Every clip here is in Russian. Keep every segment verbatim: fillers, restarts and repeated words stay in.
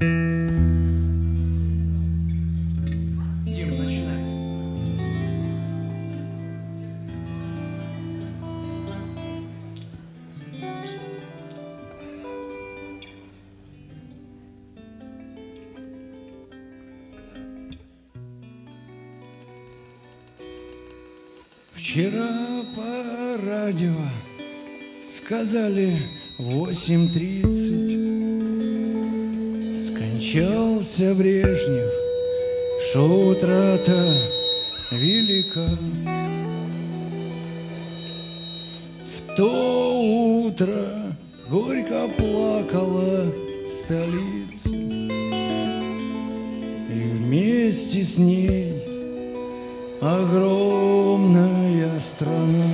Дима, начинай. Вчера по радио сказали восемь тридцать. Скончался Брежнев, шо утрата велика. В то утро горько плакала столица, и вместе с ней огромная страна.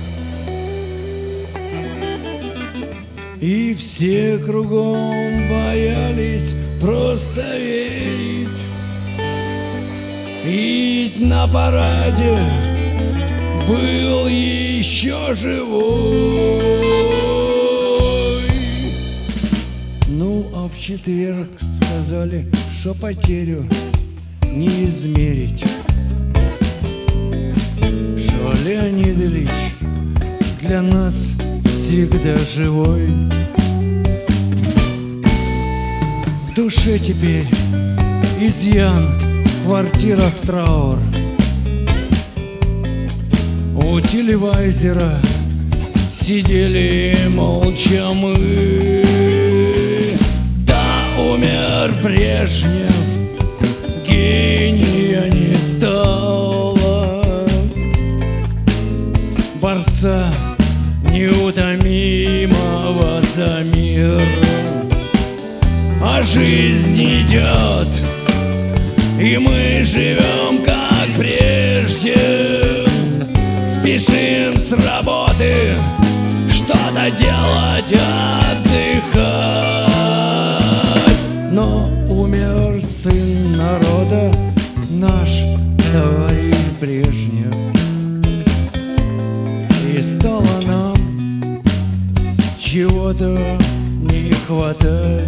И все кругом боялись просто верить, ведь на параде был еще живой. Ну, а в четверг сказали, что потерю не измерить, что Леонид Ильич для нас всегда живой. В душе теперь изъян, в квартирах траур. У телевизора сидели молча мы. Да, умер Брежнев, гения не стало, борца неутомимого за мир. А жизнь идет, и мы живем как прежде. Спешим с работы, что-то делать, отдыхать. Но умер сын народа, наш товарищ Брежнев, и стало нам чего-то не хватать.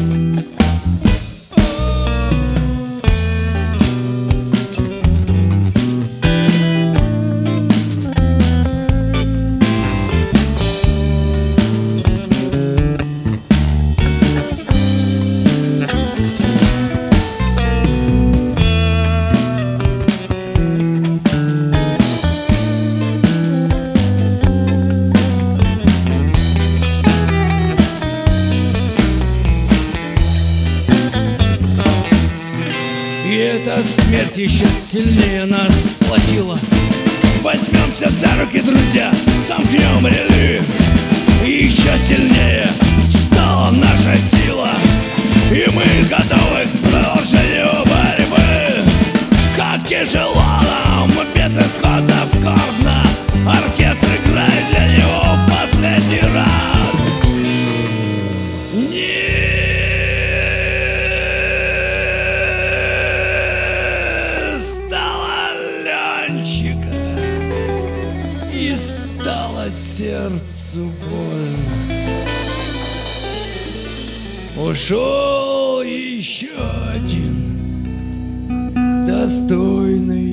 И эта смерть еще сильнее нас сплотила. Возьмемся за руки, друзья, сомкнем ряды. И еще сильнее стала наша сила, и мы готовы к продолжению борьбы. Как тяжело нам, безысходно, скорбно, оркестр играет для него в последний раз. И стало сердцу больно. Ушел еще один достойный